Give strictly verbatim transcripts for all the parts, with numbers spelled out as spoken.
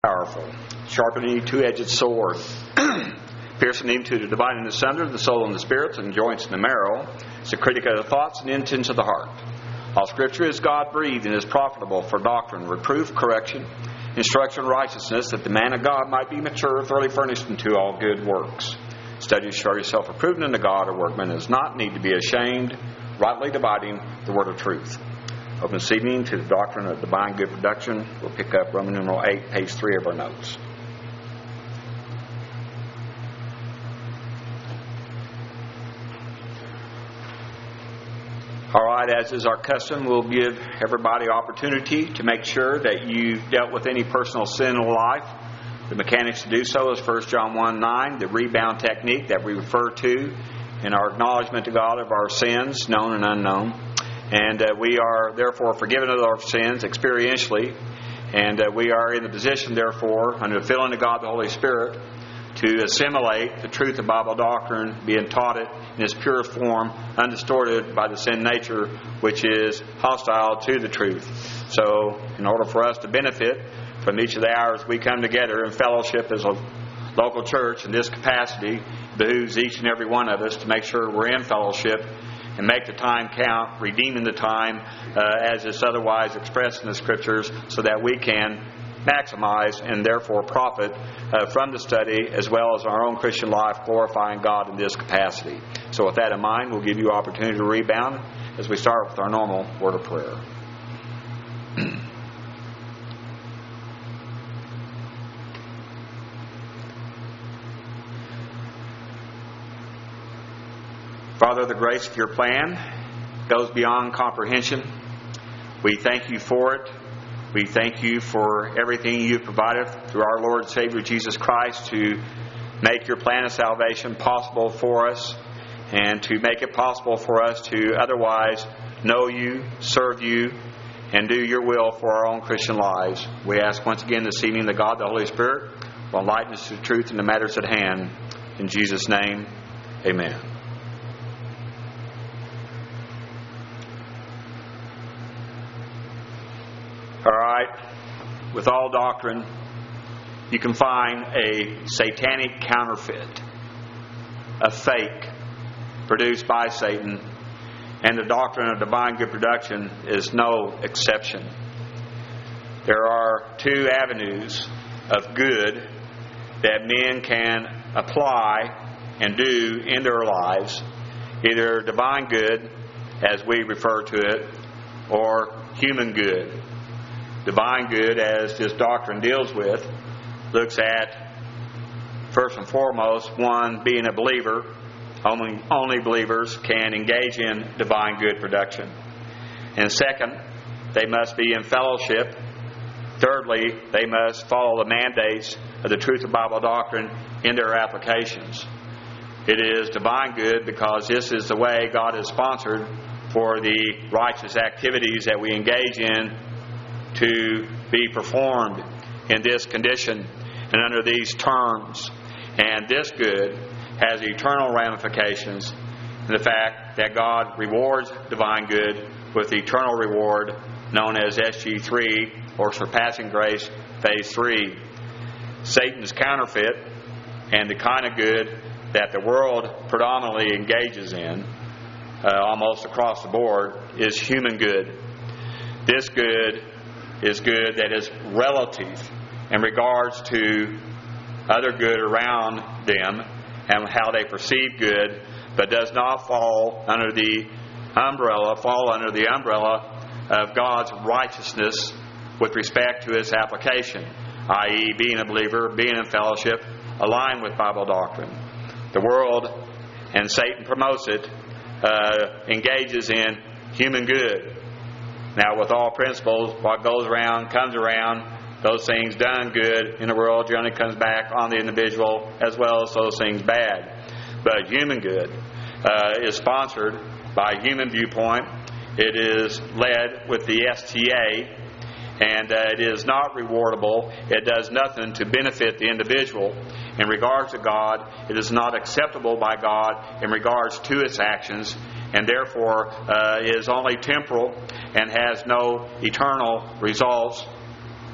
Powerful, sharpening a two-edged sword, piercing even to the dividing asunder the soul and the spirits and joints and the marrow, it's a critic of the thoughts and intents of the heart. All Scripture is God-breathed and is profitable for doctrine, reproof, correction, instruction, righteousness, that the man of God might be mature, thoroughly furnished unto all good works. Study to show yourself approved unto God, a workman does not need to be ashamed, rightly dividing the word of truth. Open this evening to the doctrine of divine good production. We'll pick up Roman numeral eight, page three of our notes. All right, as is our custom, we'll give everybody opportunity to make sure that you've dealt with any personal sin in life. The mechanics to do so is First John one nine, the rebound technique that we refer to in our acknowledgement to God of our sins, known and unknown. And uh, we are therefore forgiven of our sins experientially. And uh, we are in the position, therefore, under the filling of God the Holy Spirit, to assimilate the truth of Bible doctrine, being taught it in its purest form, undistorted by the sin nature, which is hostile to the truth. So, in order for us to benefit from each of the hours we come together in fellowship as a local church in this capacity, it behooves each and every one of us to make sure we're in fellowship and make the time count, redeeming the time uh, as is otherwise expressed in the Scriptures, so that we can maximize and therefore profit uh, from the study as well as our own Christian life, glorifying God in this capacity. So with that in mind, we'll give you opportunity to rebound as we start with our normal word of prayer. Father, the grace of your plan goes beyond comprehension. We thank you for it. We thank you for everything you've provided through our Lord and Savior Jesus Christ to make your plan of salvation possible for us and to make it possible for us to otherwise know you, serve you, and do your will for our own Christian lives. We ask once again this evening that God, the Holy Spirit, will enlighten us to the truth in the matters at hand. In Jesus' name, amen. All right, with all doctrine, you can find a satanic counterfeit, a fake produced by Satan, and the doctrine of divine good production is no exception. There are two avenues of good that men can apply and do in their lives, either divine good, as we refer to it, or human good. Divine good, as this doctrine deals with, looks at, first and foremost, one, being a believer. Only, only believers can engage in divine good production. And second, they must be in fellowship. Thirdly, they must follow the mandates of the truth of Bible doctrine in their applications. It is divine good because this is the way God has sponsored for the righteous activities that we engage in to be performed in this condition and under these terms. And this good has eternal ramifications in the fact that God rewards divine good with eternal reward known as S G three, or Surpassing Grace Phase three. Satan's counterfeit and the kind of good that the world predominantly engages in, uh, almost across the board, is human good. This good is good that is relative in regards to other good around them and how they perceive good, but does not fall under the umbrella, fall under the umbrella of God's righteousness with respect to its application, that is being a believer, being in fellowship, aligned with Bible doctrine. The world, and Satan promotes it, uh, engages in human good. Now, with all principles, what goes around comes around. Those things done good in the world generally comes back on the individual, as well as those things bad. But human good uh, is sponsored by a human viewpoint. It is led with the S T A, and uh, it is not rewardable. It does nothing to benefit the individual. In regards to God, it is not acceptable by God in regards to its actions, and therefore uh, is only temporal and has no eternal results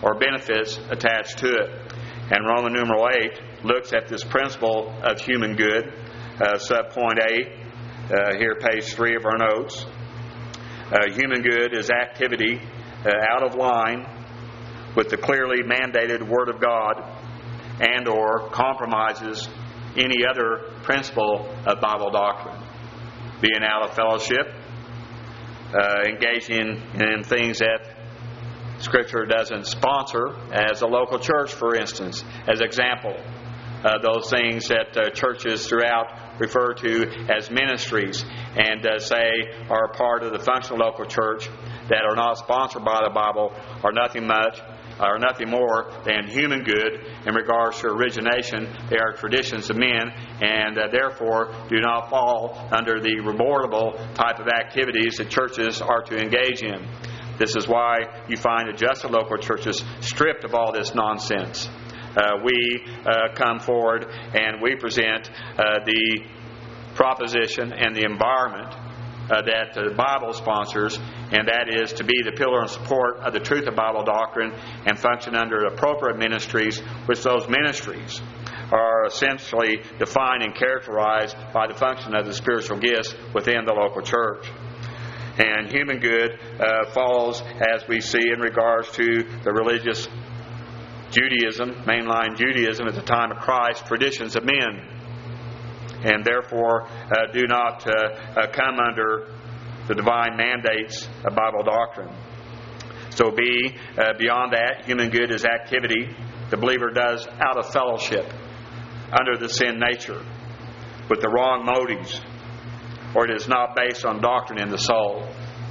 or benefits attached to it. And Roman numeral eight looks at this principle of human good. Uh, subpoint A, uh, here page three of our notes. Uh, human good is activity uh, out of line with the clearly mandated Word of God and or compromises any other principle of Bible doctrine. Being out of fellowship, uh, engaging in things that Scripture doesn't sponsor, as a local church, for instance, as example. Uh, those things that uh, churches throughout refer to as ministries and uh, say are part of the functional local church that are not sponsored by the Bible are nothing much are nothing more than human good in regards to origination. They are traditions of men and uh, therefore do not fall under the rewardable type of activities that churches are to engage in. This is why you find adjusted local churches stripped of all this nonsense. Uh, we uh, come forward and we present uh, the proposition and the environment uh, that the Bible sponsors, and that is to be the pillar and support of the truth of Bible doctrine and function under appropriate ministries, which those ministries are essentially defined and characterized by the function of the spiritual gifts within the local church. And human good uh, falls, as we see, in regards to the religious Judaism, mainline Judaism at the time of Christ, traditions of men, and therefore uh, do not uh, uh, come under the divine mandates of Bible doctrine. So B, uh, beyond that, human good is activity the believer does out of fellowship, under the sin nature, with the wrong motives, or it is not based on doctrine in the soul.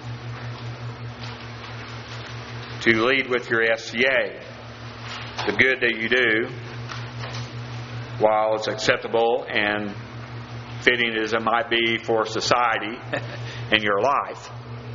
To lead with your S C A, the good that you do, while it's acceptable and fitting as it might be for society in your life,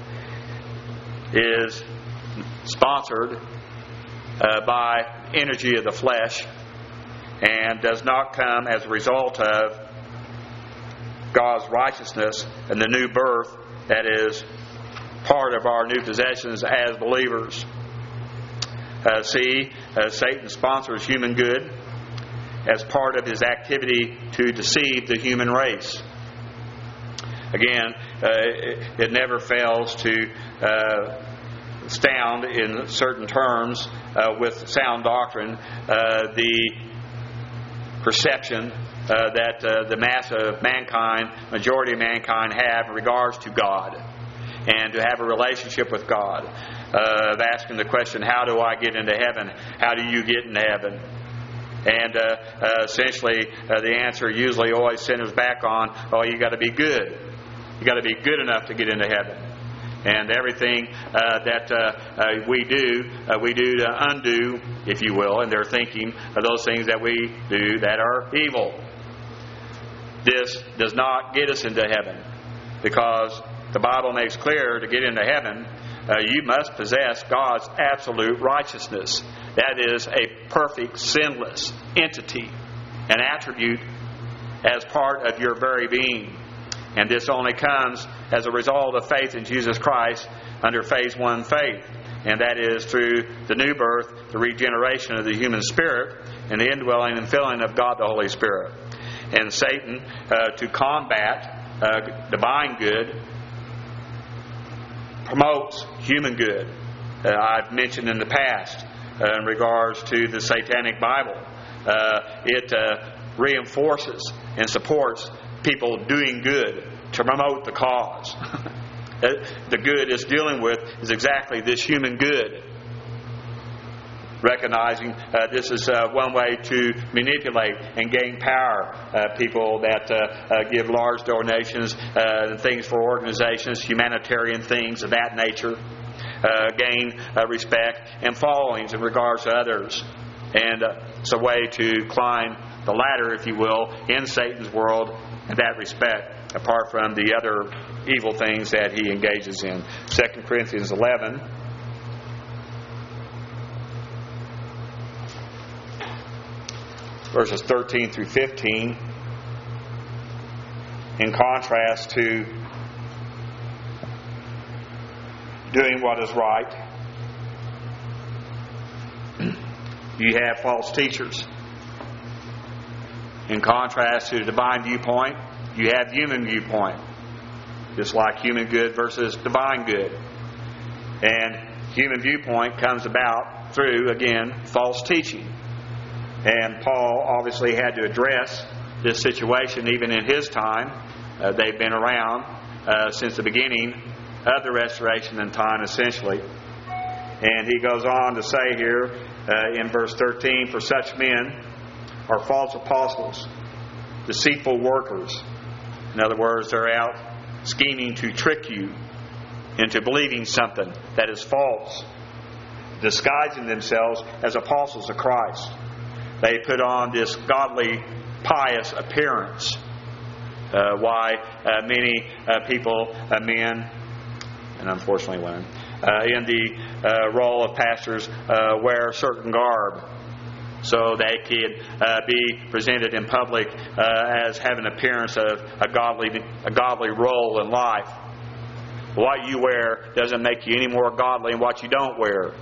is sponsored uh, by energy of the flesh and does not come as a result of God's righteousness and the new birth that is part of our new possessions as believers. Uh, see, uh, Satan sponsors human good as part of his activity to deceive the human race. Again, uh, it, it never fails to uh, sound in certain terms uh, with sound doctrine uh, the perception uh, that uh, the mass of mankind, majority of mankind, have in regards to God and to have a relationship with God. Uh, of asking the question, how do I get into heaven? How do you get into heaven? And uh, uh, essentially, uh, the answer usually always centers back on, oh, you got to be good. You got to be good enough to get into heaven. And everything uh, that uh, uh, we do, uh, we do to undo, if you will, and they're thinking of those things that we do that are evil. This does not get us into heaven, because the Bible makes clear to get into heaven, uh, you must possess God's absolute righteousness. That is a perfect, sinless entity, an attribute as part of your very being. And this only comes as a result of faith in Jesus Christ under phase one faith. And that is through the new birth, the regeneration of the human spirit, and the indwelling and filling of God the Holy Spirit. And Satan, uh, to combat uh, divine good, promotes human good. Uh, I've mentioned in the past uh, in regards to the Satanic Bible. Uh, it uh, reinforces and supports people doing good to promote the cause. The good it's dealing with is exactly this human good. Recognizing uh, this is uh, one way to manipulate and gain power. Uh, people that uh, uh, give large donations uh, and things for organizations, humanitarian things of that nature, uh, gain uh, respect and followings in regards to others. And uh, it's a way to climb the ladder, if you will, in Satan's world in that respect, apart from the other evil things that he engages in. Second Corinthians eleven. Verses thirteen through fifteen, in contrast to doing what is right, you have false teachers. In contrast to the divine viewpoint, you have human viewpoint. Just like human good versus divine good. And human viewpoint comes about through, again, false teaching. And Paul obviously had to address this situation even in his time. Uh, they've been around uh, since the beginning of the restoration in time, essentially. And he goes on to say here uh, in verse thirteen, "For such men are false apostles, deceitful workers." In other words, they're out scheming to trick you into believing something that is false, disguising themselves as apostles of Christ. They put on this godly, pious appearance. Uh, why uh, many uh, people, uh, men, and unfortunately women, uh, in the uh, role of pastors uh, wear a certain garb, so they could uh, be presented in public uh, as having an appearance of a godly, a godly role in life. What you wear doesn't make you any more godly than what you don't wear.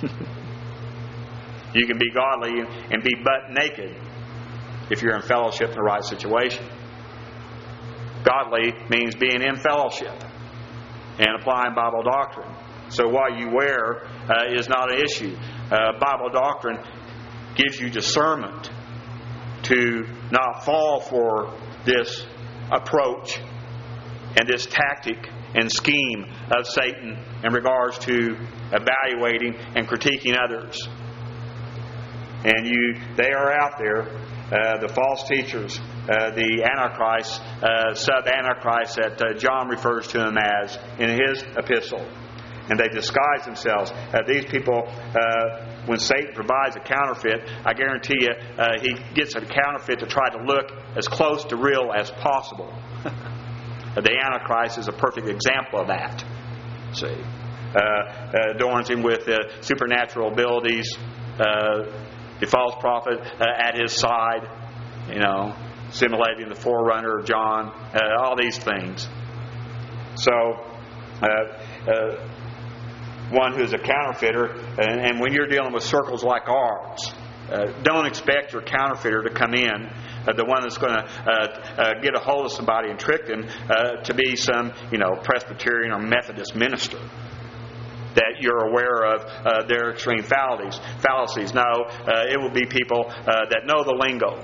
You can be godly and be butt naked if you're in fellowship in the right situation. Godly means being in fellowship and applying Bible doctrine. So what you wear uh, is not an issue. Uh, Bible doctrine gives you discernment to not fall for this approach and this tactic and scheme of Satan in regards to evaluating and critiquing others. And you, they are out there, uh, the false teachers, uh, the Antichrist, uh, sub-Antichrist that uh, John refers to them as in his epistle. And they disguise themselves. Uh, these people, uh, when Satan provides a counterfeit, I guarantee you, uh, he gets a counterfeit to try to look as close to real as possible. The Antichrist is a perfect example of that. See, uh, uh, adorns him with uh, supernatural abilities. Uh, the false prophet uh, at his side, you know, simulating the forerunner of John. Uh, all these things. So, uh, uh, one who's a counterfeiter, and, and when you're dealing with circles like ours, uh, don't expect your counterfeiter to come in, uh, the one that's going to uh, uh, get a hold of somebody and trick them uh, to be some, you know, Presbyterian or Methodist minister. That you're aware of uh, their extreme fallacies. Fallacies. No, uh, it will be people uh, that know the lingo,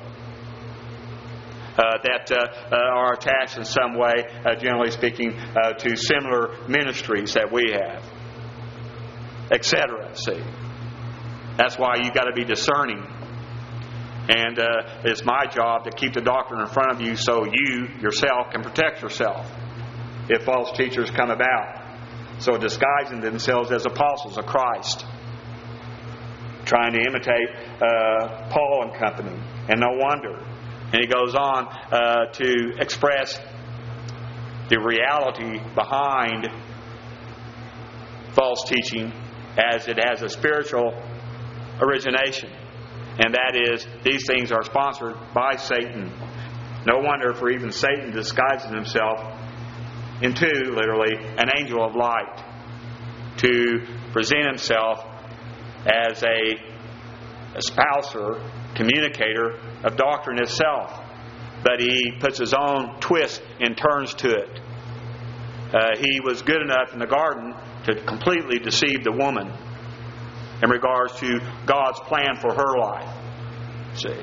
uh, that uh, uh, are attached in some way, uh, generally speaking, uh, to similar ministries that we have, et cetera. See, that's why you got to be discerning, and uh, it's my job to keep the doctrine in front of you so you yourself can protect yourself if false teachers come about. So disguising themselves as apostles of Christ, trying to imitate uh, Paul and company, and no wonder. And he goes on uh, to express the reality behind false teaching as it has a spiritual origination. And that is, these things are sponsored by Satan. No wonder for even Satan disguises himself into, literally, an angel of light to present himself as a espouser, communicator of doctrine itself. But he puts his own twist and turns to it. Uh, he was good enough in the garden to completely deceive the woman in regards to God's plan for her life. See?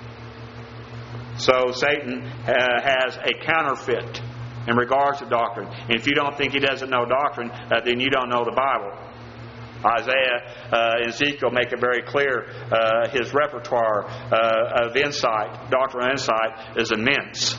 So Satan uh, has a counterfeit in regards to doctrine. And if you don't think he doesn't know doctrine, uh, then you don't know the Bible. Isaiah uh, and Ezekiel make it very clear. Uh, his repertoire uh, of insight, doctrinal insight, is immense.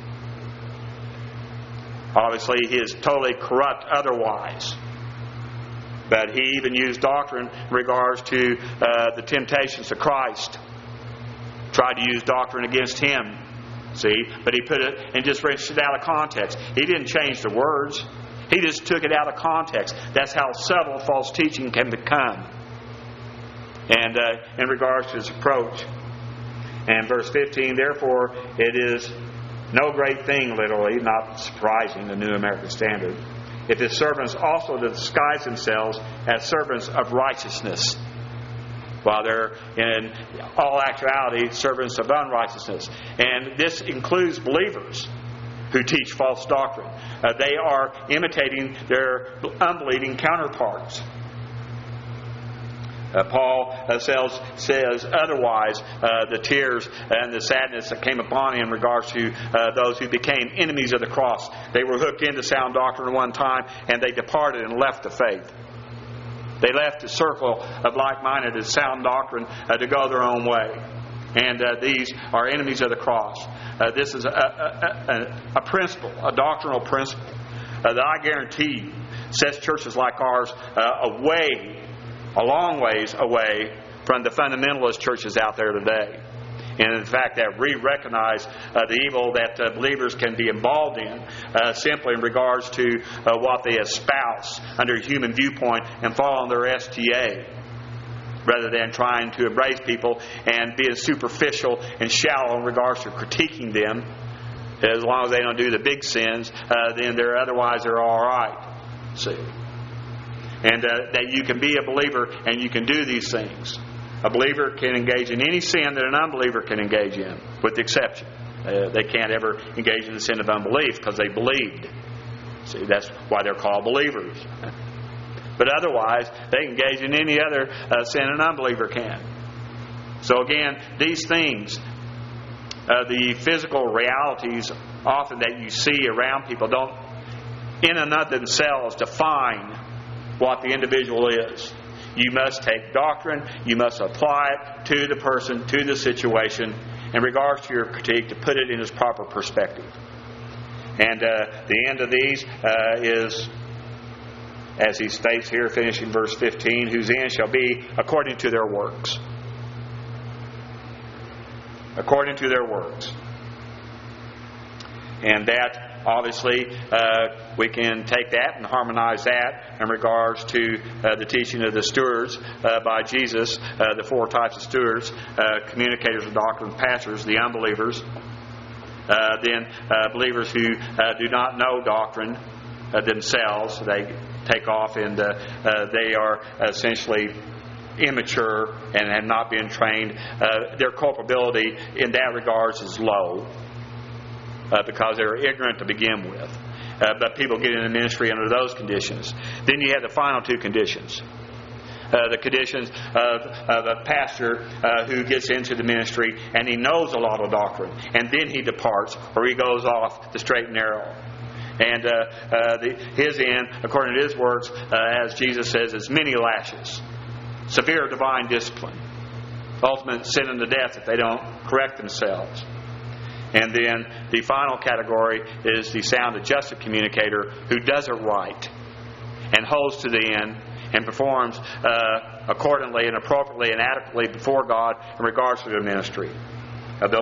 Obviously, he is totally corrupt otherwise. But he even used doctrine in regards to uh, the temptations of Christ. Tried to use doctrine against him. See? But he put it and just wrenched it out of context. He didn't change the words. He just took it out of context. That's how subtle false teaching can become. And uh, in regards to his approach. And verse fifteen, therefore it is no great thing, literally, not surprising, the New American Standard, if his servants also disguise themselves as servants of righteousness. while they're in all actuality servants of unrighteousness. And this includes believers who teach false doctrine. Uh, they are imitating their unbelieving counterparts. Uh, Paul uh, says, says otherwise, uh, the tears and the sadness that came upon him in regards to uh, those who became enemies of the cross. They were hooked into sound doctrine at one time, and they departed and left the faith. They left the circle of like-minded and sound doctrine uh, to go their own way. And uh, these are enemies of the cross. Uh, this is a, a, a, a principle, a doctrinal principle uh, that I guarantee sets churches like ours uh, away, a long ways away from the fundamentalist churches out there today. And in fact, that we recognize uh, the evil that uh, believers can be involved in uh, simply in regards to uh, what they espouse under a human viewpoint and fall on their S T A, rather than trying to embrace people and being superficial and shallow in regards to critiquing them. As long as they don't do the big sins, uh, then they're otherwise they're all right. See, and uh, that you can be a believer and you can do these things. A believer can engage in any sin that an unbeliever can engage in, with the exception. Uh, they can't ever engage in the sin of unbelief because they believed. See, that's why they're called believers. But otherwise, they engage in any other uh, sin an unbeliever can. So again, these things, uh, the physical realities often that you see around people don't in and of themselves define what the individual is. You must take doctrine, you must apply it to the person, to the situation, in regards to your critique, to put it in its proper perspective. And uh, the end of these uh, is, as he states here, finishing verse fifteen, whose end shall be according to their works. According to their works. And that, obviously, uh, we can take that and harmonize that in regards to uh, the teaching of the stewards uh, by Jesus, uh, the four types of stewards, uh, communicators of doctrine, pastors, the unbelievers, uh, then uh, believers who uh, do not know doctrine uh, themselves. They take off and uh, uh, they are essentially immature and have not been trained. Uh, their culpability in that regards is low. Uh, because they were ignorant to begin with. Uh, but people get into ministry under those conditions. Then you have the final two conditions. Uh, the conditions of, of a pastor uh, who gets into the ministry and he knows a lot of doctrine. And then he departs, or he goes off the straight and narrow. And uh, uh, the, his end, according to his works, uh, as Jesus says, is many lashes. Severe divine discipline. Ultimate sin unto death if they don't correct themselves. And then the final category is the sound adjusted communicator who does it right and holds to the end and performs uh, accordingly and appropriately and adequately before God in regards to their ministry.